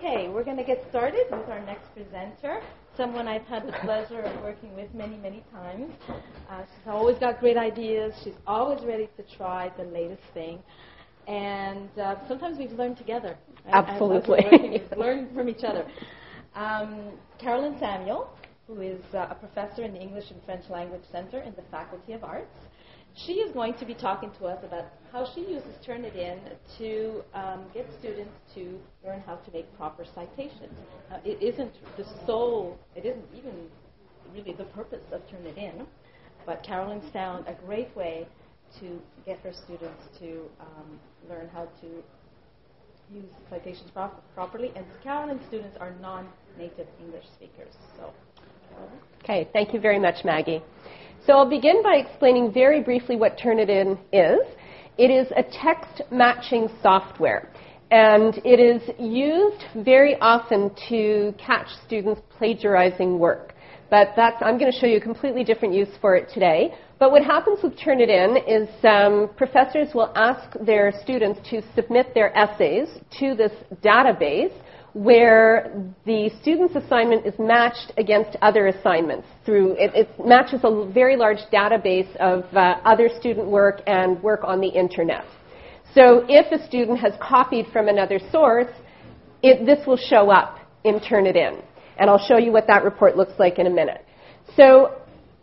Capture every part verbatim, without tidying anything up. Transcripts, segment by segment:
Okay, we're going to get started with our next presenter, someone I've had the pleasure of working with many, many times. Uh, she's always got great ideas. She's always ready to try the latest thing. And uh, sometimes we've learned together. Right? Absolutely. As, as we're working, we've learned from each other. Um, Carolyn Samuel, who is uh, a professor in the English and French Language Center in the Faculty of Arts. She is going to be talking to us about how she uses Turnitin to um, get students to learn how to make proper citations. Uh, it isn't the sole, it isn't even really the purpose of Turnitin, but Carolyn's found a great way to get her students to um, learn how to use citations pro- properly. And Carolyn's students are non-native English speakers. So, Carolyn? Okay, thank you very much, Maggie. So I'll begin by explaining very briefly what Turnitin is. It is a text matching software, and it is used very often to catch students plagiarizing work. But that's, I'm going to show you a completely different use for it today. But what happens with Turnitin is um, professors will ask their students to submit their essays to this database where the student's assignment is matched against other assignments. Through it, it matches a very large database of uh, other student work and work on the internet. So if a student has copied from another source, it, this will show up in Turnitin. And I'll show you what that report looks like in a minute. So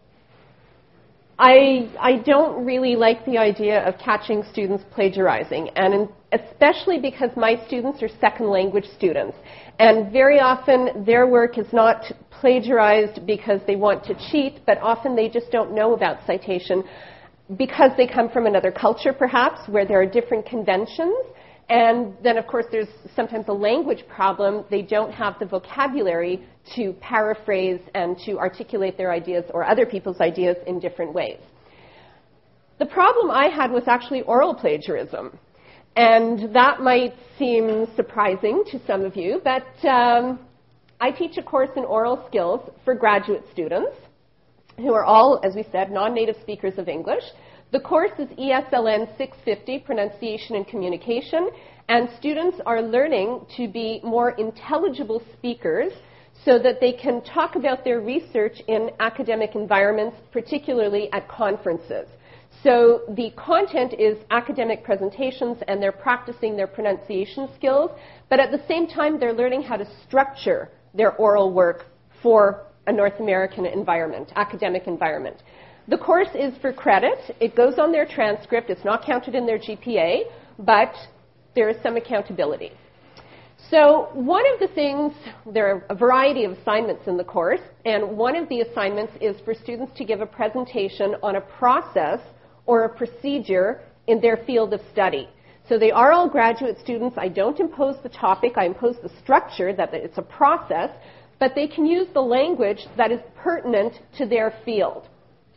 I, I don't really like the idea of catching students plagiarizing, and in, especially because my students are second language students. And very often their work is not plagiarized because they want to cheat, but often they just don't know about citation because they come from another culture, perhaps, where there are different conventions. And then, of course, there's sometimes a language problem. They don't have the vocabulary to paraphrase and to articulate their ideas or other people's ideas in different ways. The problem I had was actually oral plagiarism. And that might seem surprising to some of you, but um, I teach a course in oral skills for graduate students who are all, as we said, non-native speakers of English. The course is E S L N six fifty, Pronunciation and Communication, and students are learning to be more intelligible speakers so that they can talk about their research in academic environments, particularly at conferences. So the content is academic presentations, and they're practicing their pronunciation skills, but at the same time, they're learning how to structure their oral work for a North American environment, academic environment. The course is for credit. It goes on their transcript. It's not counted in their G P A, but there is some accountability. So one of the things, there are a variety of assignments in the course, and one of the assignments is for students to give a presentation on a process or a procedure in their field of study. So they are all graduate students. I don't impose the topic. I impose the structure, that it's a process, but they can use the language that is pertinent to their field.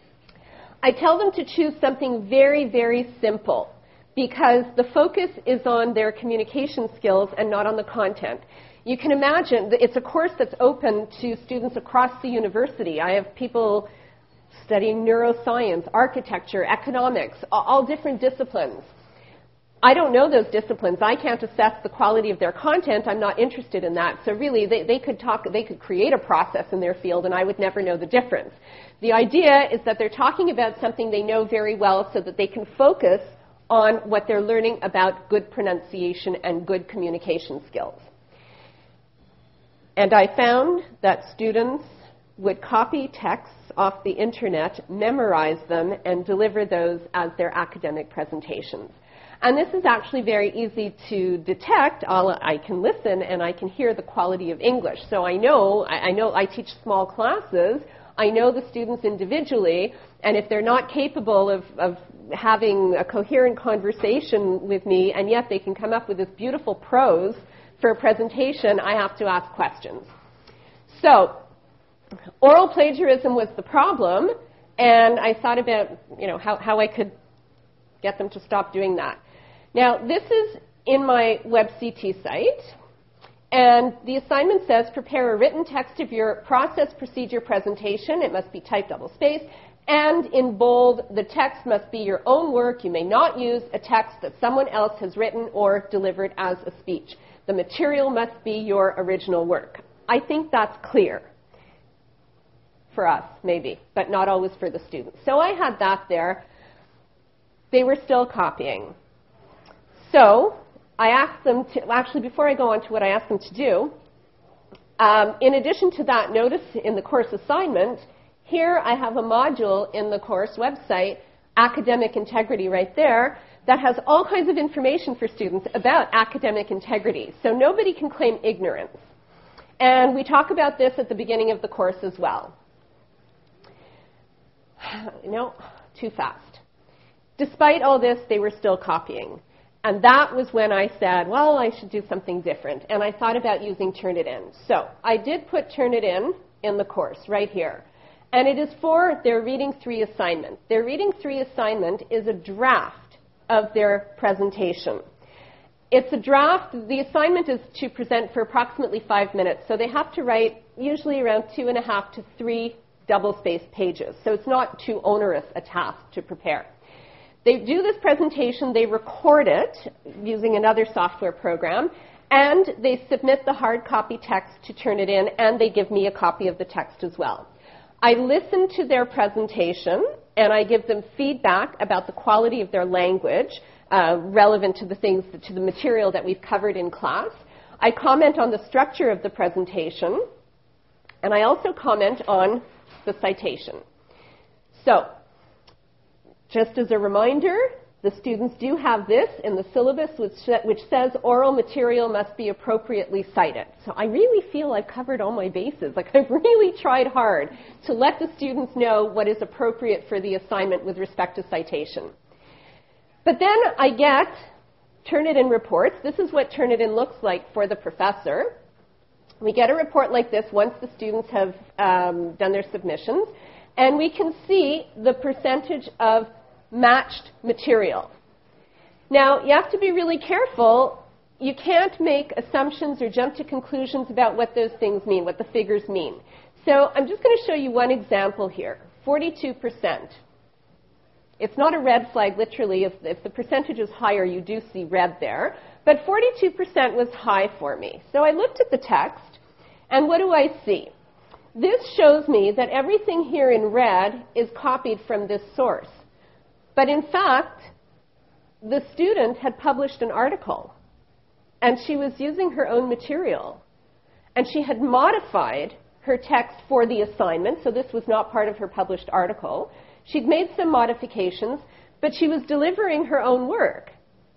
I tell them to choose something very, very simple because the focus is on their communication skills and not on the content. You can imagine that it's a course that's open to students across the university. I have people studying neuroscience, architecture, economics, all different disciplines. I don't know those disciplines. I can't assess the quality of their content. I'm not interested in that. So really, they, they could talk, they could create a process in their field, and I would never know the difference. The idea is that they're talking about something they know very well so that they can focus on what they're learning about good pronunciation and good communication skills. And I found that students would copy texts off the internet, memorize them, and deliver those as their academic presentations. And this is actually very easy to detect. I'll, I can listen and I can hear the quality of English. So I know, I, I know I teach small classes. I know the students individually, and if they're not capable of, of having a coherent conversation with me, and yet they can come up with this beautiful prose for a presentation, I have to ask questions. So oral plagiarism was the problem, and I thought about, you know, how, how I could get them to stop doing that. Now, this is in my WebCT site, and the assignment says prepare a written text of your process procedure presentation. It must be typed double-spaced, And in bold, the text must be your own work. You may not use a text that someone else has written or delivered as a speech. The material must be your original work. I think that's clear. For us, maybe, but not always for the students. So I had that there. They were still copying. So I asked them to, actually before I go on to what I asked them to do, um, in addition to that notice in the course assignment, here I have a module in the course website, Academic Integrity right there, that has all kinds of information for students about academic integrity. So nobody can claim ignorance. And we talk about this at the beginning of the course as well. No, too fast. Despite all this, they were still copying. And that was when I said, well, I should do something different. And I thought about using Turnitin. So I did put Turnitin in the course right here. And it is for their Reading three assignment. Their Reading three assignment is a draft of their presentation. It's a draft. The assignment is to present for approximately five minutes. So they have to write usually around two and a half to three double-spaced pages. So it's not too onerous a task to prepare. They do this presentation, they record it using another software program, and they submit the hard copy text to Turnitin, and they give me a copy of the text as well. I listen to their presentation, and I give them feedback about the quality of their language, uh, relevant to the things, to the material that we've covered in class. I comment on the structure of the presentation, and I also comment on the citation. So, just as a reminder, the students do have this in the syllabus which, which says oral material must be appropriately cited. So I really feel I've covered all my bases. Like I've really tried hard to let the students know what is appropriate for the assignment with respect to citation. But then I get Turnitin reports. This is what Turnitin looks like for the professor. We get a report like this once the students have um, done their submissions, and we can see the percentage of matched material. Now, you have to be really careful. You can't make assumptions or jump to conclusions about what those things mean, what the figures mean. So I'm just going to show you one example here, forty-two percent. It's not a red flag, literally. If, if the percentage is higher, you do see red there. But forty-two percent was high for me. So I looked at the text, and what do I see? This shows me that everything here in red is copied from this source. But in fact, the student had published an article, and she was using her own material. And she had modified her text for the assignment, so this was not part of her published article. She'd made some modifications, but she was delivering her own work.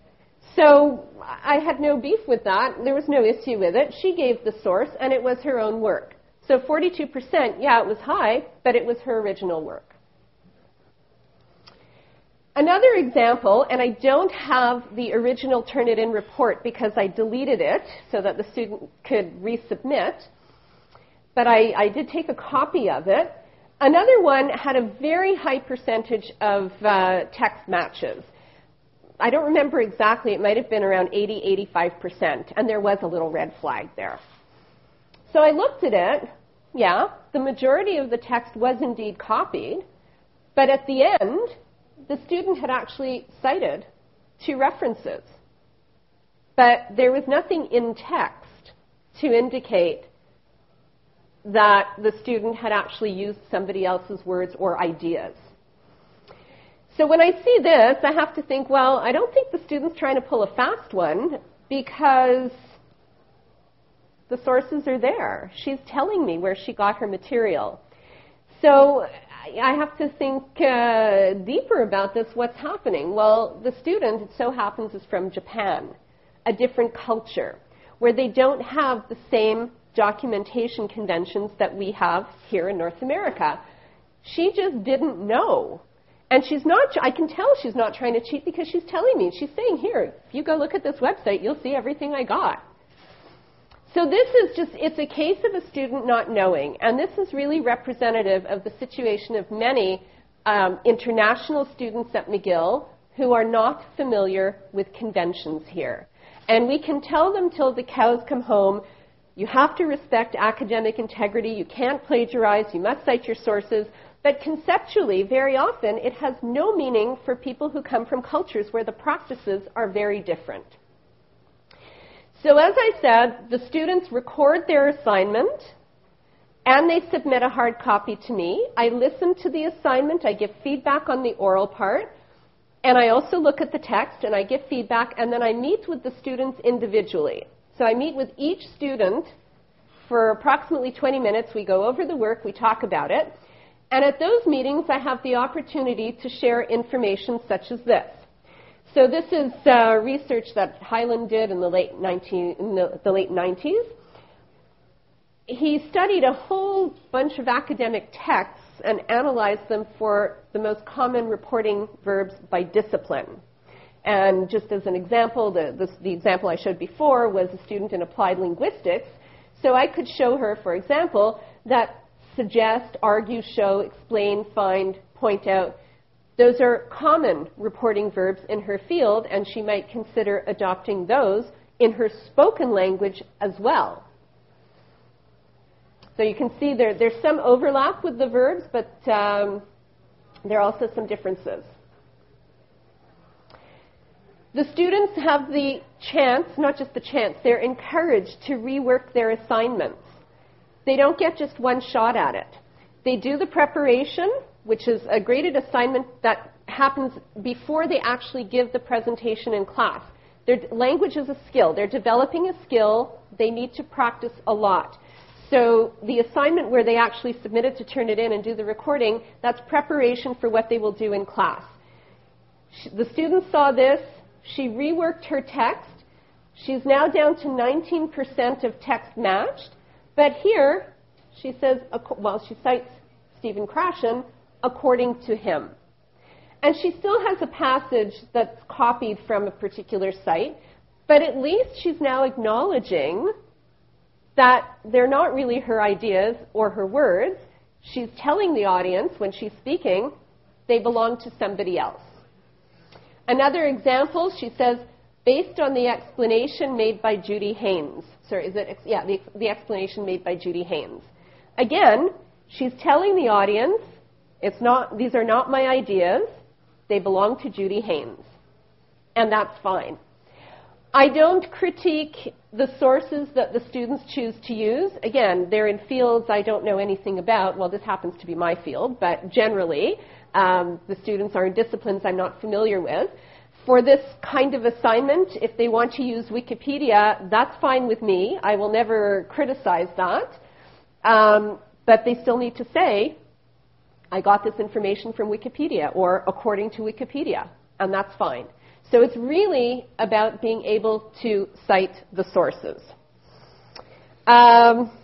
So I had no beef with that. There was no issue with it. She gave the source, and it was her own work. So forty-two percent, yeah, it was high, but it was her original work. Another example, and I don't have the original Turnitin report because I deleted it so that the student could resubmit, but I, I did take a copy of it. Another one had a very high percentage of uh, text matches. I don't remember exactly. It might have been around eighty, eighty-five percent, and there was a little red flag there. So I looked at it. Yeah, the majority of the text was indeed copied, but at the end, the student had actually cited two references. But there was nothing in text to indicate that the student had actually used somebody else's words or ideas. So when I see this, I have to think, well, I don't think the student's trying to pull a fast one because the sources are there. She's telling me where she got her material. So I have to think uh, deeper about this, what's happening. Well, the student, it so happens, is from Japan, a different culture, where they don't have the same documentation conventions that we have here in North America. She just didn't know. And she's not, I can tell she's not trying to cheat because she's telling me. She's saying, here, if you go look at this website, you'll see everything I got. So this is just, it's a case of a student not knowing. And this is really representative of the situation of many um, international students at McGill who are not familiar with conventions here. And we can tell them till the cows come home, you have to respect academic integrity, you can't plagiarize, you must cite your sources. But conceptually, very often, it has no meaning for people who come from cultures where the practices are very different. So as I said, the students record their assignment, and they submit a hard copy to me. I listen to the assignment, I give feedback on the oral part, and I also look at the text, and I give feedback, and then I meet with the students individually. So I meet with each student for approximately twenty minutes. We go over the work, we talk about it. And at those meetings, I have the opportunity to share information such as this. So this is uh, research that Hyland did in the late, nineteen, in the, the late nineties. He studied a whole bunch of academic texts and analyzed them for the most common reporting verbs by discipline. And just as an example, the, the, the example I showed before was a student in applied linguistics. So I could show her, for example, that suggest, argue, show, explain, find, point out, those are common reporting verbs in her field, and she might consider adopting those in her spoken language as well. So you can see there, there's some overlap with the verbs, but um, there are also some differences. The students have the chance, not just the chance, they're encouraged to rework their assignments. They don't get just one shot at it. They do the preparation, which is a graded assignment that happens before they actually give the presentation in class. Their language is a skill. They're developing a skill. They need to practice a lot. So the assignment where they actually submit it to turn it in and do the recording, that's preparation for what they will do in class. The student saw this. She reworked her text. She's now down to nineteen percent of text matched. But here, she says, well, she cites Stephen Krashen, according to him. And she still has a passage that's copied from a particular site, but at least she's now acknowledging that they're not really her ideas or her words. She's telling the audience when she's speaking, they belong to somebody else. Another example, she says, based on the explanation made by Judy Haynes. Sorry, is it, yeah, the, the explanation made by Judy Haynes. Again, she's telling the audience, it's not, these are not my ideas, they belong to Judy Haynes. And that's fine. I don't critique the sources that the students choose to use. Again, they're in fields I don't know anything about. Well, this happens to be my field, but generally, um, the students are in disciplines I'm not familiar with. For this kind of assignment, if they want to use Wikipedia, that's fine with me. I will never criticize that. Um, but they still need to say, I got this information from Wikipedia, or according to Wikipedia, and that's fine. So it's really about being able to cite the sources. Um,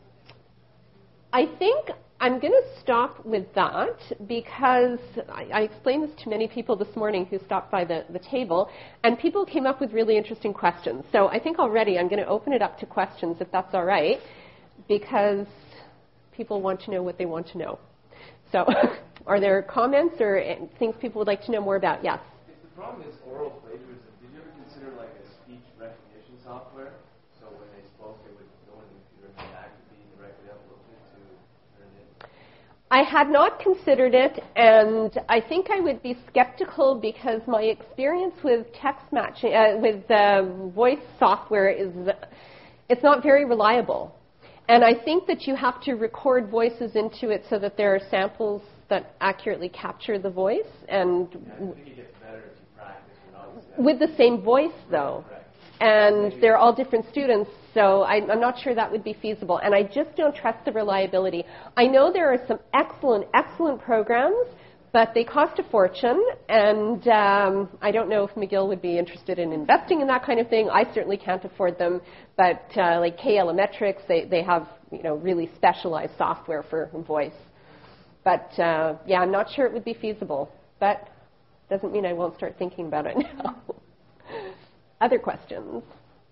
I think I'm going to stop with that because I, I explained this to many people this morning who stopped by the, the table, and people came up with really interesting questions. So I think already I'm going to open it up to questions, if that's all right, because people want to know what they want to know. So are there comments or things people would like to know more about? Yes? If the problem is oral plagiarism, did you ever consider like a speech recognition software? So when they spoke, they would go in the computer and that could be directly uploaded to turn in? I had not considered it, and I think I would be skeptical because my experience with text matching, uh, with uh, voice software is, it's not very reliable. And I think that you have to record voices into it so that there are samples that accurately capture the voice. And yeah, I think it gets better if you practice with the same voice, though. Right, and they're all different students, so I, I'm not sure that would be feasible. And I just don't trust the reliability. I know there are some excellent, excellent programs, but they cost a fortune, and um, I don't know if McGill would be interested in investing in that kind of thing. I certainly can't afford them, but uh, like K-Elemetrics, they, they have you know really specialized software for voice. But uh, yeah, I'm not sure it would be feasible, but doesn't mean I won't start thinking about it now. Other questions?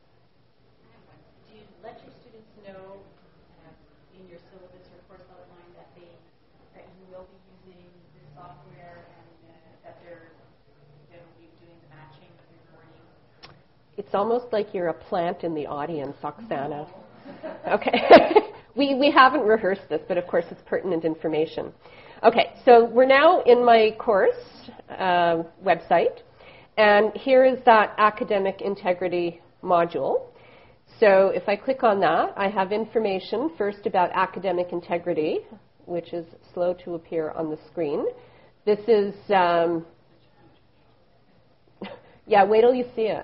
Do you let your students know uh, in your syllabus or course outline that they that you will be using this software and uh, that they're going to be doing the matching of your wording? It's almost like you're a plant in the audience, Oksana. Okay. we, we haven't rehearsed this, but of course it's pertinent information. Okay, so we're now in my course uh, website, and here is that academic integrity module. So if I click on that, I have information first about academic integrity, which is slow to appear on the screen. This is, um, yeah, wait till you see it.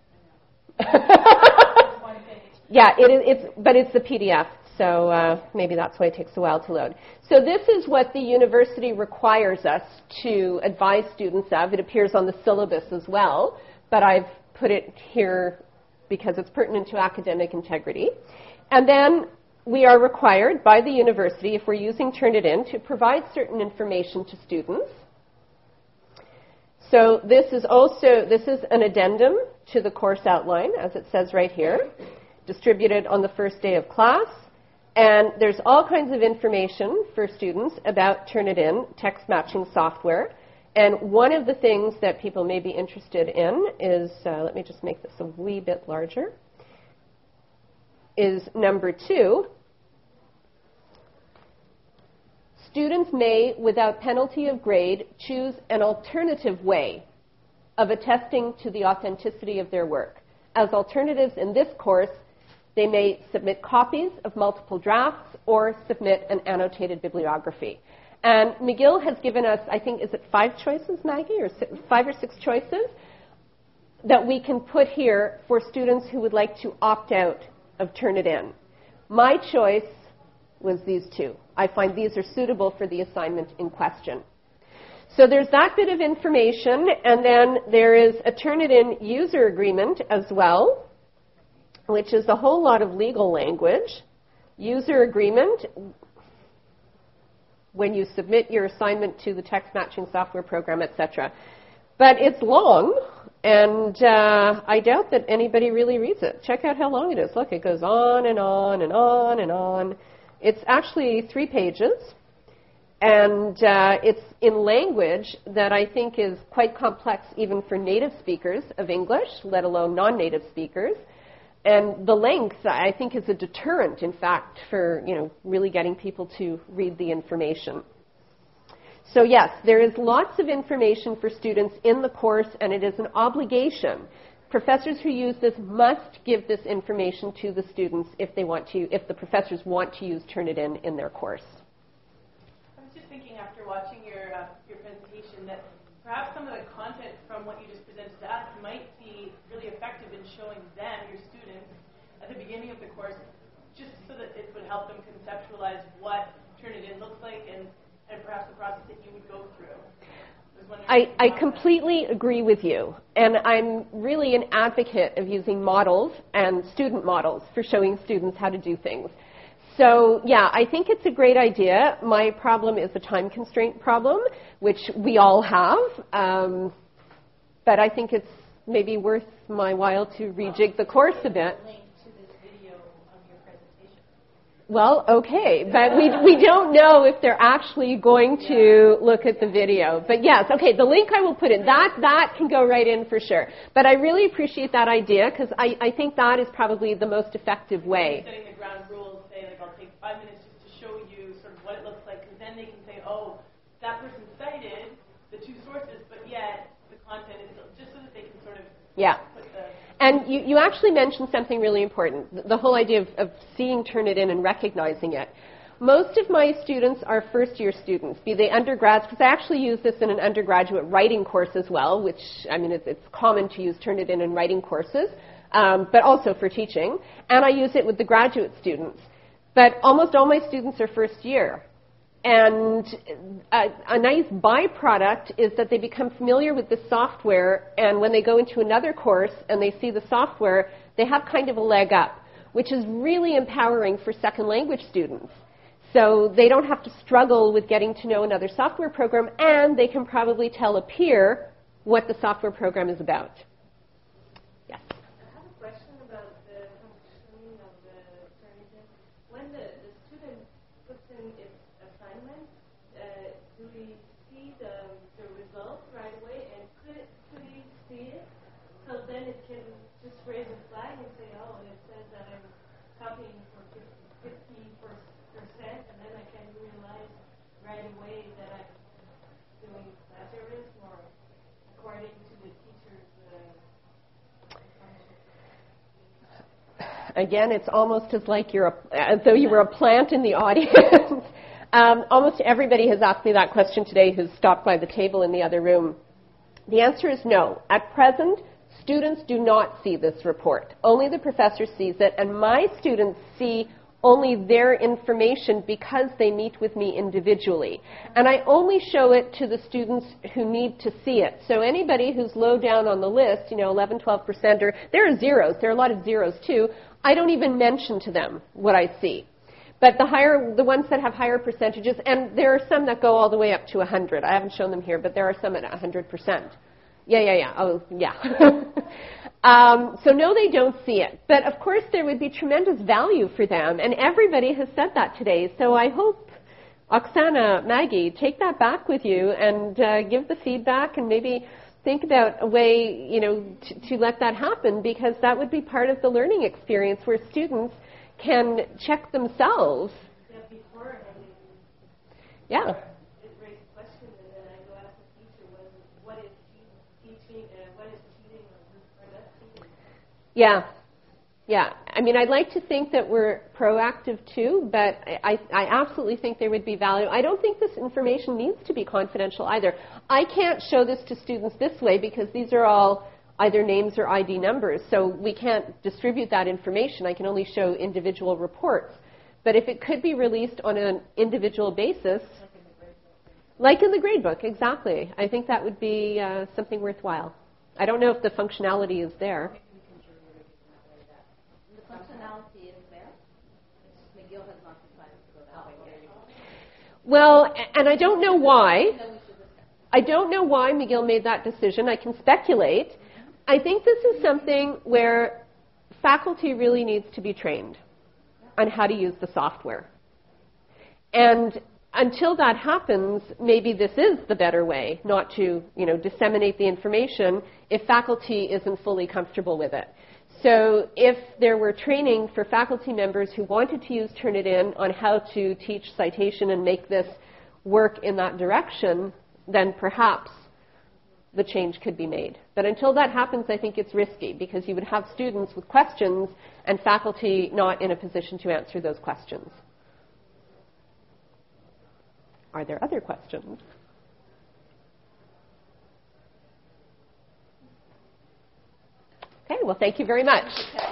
Yeah, it is, it's, but it's the P D F, so uh, maybe that's why it takes a while to load. So this is what the university requires us to advise students of. It appears on the syllabus as well, but I've put it here because it's pertinent to academic integrity. And then we are required by the university, if we're using Turnitin, to provide certain information to students. So this is also, this is an addendum to the course outline, as it says right here, distributed on the first day of class. And there's all kinds of information for students about Turnitin text matching software. And one of the things that people may be interested in is, uh, let me just make this a wee bit larger, is number two. Students may, without penalty of grade, choose an alternative way of attesting to the authenticity of their work. As alternatives in this course, they may submit copies of multiple drafts or submit an annotated bibliography. And McGill has given us, I think, is it five choices, Maggie, or six, five or six choices that we can put here for students who would like to opt out of Turnitin. My choice was these two. I find these are suitable for the assignment in question. So there's that bit of information, and then there is a Turnitin user agreement as well, which is a whole lot of legal language. User agreement, when you submit your assignment to the text matching software program, et cetera. But it's long, and uh, I doubt that anybody really reads it. Check out how long it is. Look, it goes on and on and on and on. It's actually three pages, and uh, it's in language that I think is quite complex even for native speakers of English, let alone non-native speakers. And the length, I think, is a deterrent, in fact, for, you know, really getting people to read the information. So yes, there is lots of information for students in the course, and it is an obligation. Professors who use this must give this information to the students if they want to, if the professors want to use Turnitin in their course. I was just thinking after watching your uh, your presentation that perhaps some of the content from what you just presented to us might be really effective in showing them, your students, at the beginning of the course, just so that it would help them conceptualize what Turnitin looks like and, and perhaps the process that you would go through. I, I completely agree with you, and I'm really an advocate of using models and student models for showing students how to do things. So, yeah, I think it's a great idea. My problem is a time constraint problem, which we all have, um, but I think it's maybe worth my while to rejig the course a bit. Well, okay, but we we don't know if they're actually going to look at the video. But yes, okay, the link I will put in, that that can go right in for sure. But I really appreciate that idea because I, I think that is probably the most effective way. Setting the ground rules, say like I'll take five minutes just to show you sort of what it looks like, because then they can say, oh, that person cited the two sources, but yet the content is just so that they can sort of yeah. put the... And you, you actually mentioned something really important, the, the whole idea of, of seeing Turnitin and recognizing it. Most of my students are first-year students, be they undergrads, because I actually use this in an undergraduate writing course as well, which, I mean, it's, it's common to use Turnitin in writing courses, um, but also for teaching. And I use it with the graduate students. But almost all my students are first year. And a, a nice byproduct is that they become familiar with the software, and when they go into another course and they see the software, they have kind of a leg up, which is really empowering for second language students. So they don't have to struggle with getting to know another software program, and they can probably tell a peer what the software program is about. Yes? I have a question about the functioning of the Turnitin. When the, the student puts in its assignment, uh, do we see the, the result right away, and could, could he see it? So then it can just raise a flag and say, oh, it says that I'm copying for fifty percent, and then I can realize right away that I'm doing plagiarism or according to the teacher's uh, assumptions? Again, it's almost as like you're a, as though you were a plant in the audience. um, almost everybody has asked me that question today who's stopped by the table in the other room. The answer is no. At present, students do not see this report. Only the professor sees it, and my students see only their information because they meet with me individually. And I only show it to the students who need to see it. So anybody who's low down on the list, you know, eleven, twelve percent, or there are zeros, there are a lot of zeros too, I don't even mention to them what I see. But the higher, the ones that have higher percentages, and there are some that go all the way up to one hundred. I haven't shown them here, but there are some at one hundred percent. Yeah, yeah, yeah. Oh, yeah. um, so no, they don't see it. But of course, there would be tremendous value for them, and everybody has said that today. So I hope, Oksana, Maggie, take that back with you and uh, give the feedback, and maybe think about a way, you know, to, to let that happen, because that would be part of the learning experience where students can check themselves. Yeah, before I mean, Yeah. it raised a question, and then I go ask the teacher, what is, what is teaching, uh, what is cheating or, or not cheating? Yeah. Yeah. I mean, I'd like to think that we're proactive too, but I, I absolutely think there would be value. I don't think this information needs to be confidential either. I can't show this to students this way because these are all either names or I D numbers, so we can't distribute that information. I can only show individual reports. But if it could be released on an individual basis, like in the grade book, exactly, I think that would be uh, something worthwhile. I don't know if the functionality is there. The functionality is there. McGill has not decided to go that way. Well, and I don't know why. I don't know why McGill made that decision. I can speculate. I think this is something where faculty really needs to be trained on how to use the software. And until that happens, maybe this is the better way, not to, you know, disseminate the information if faculty isn't fully comfortable with it. So if there were training for faculty members who wanted to use Turnitin on how to teach citation and make this work in that direction, then perhaps the change could be made. But until that happens, I think it's risky because you would have students with questions and faculty not in a position to answer those questions. Are there other questions? Okay, well, thank you very much.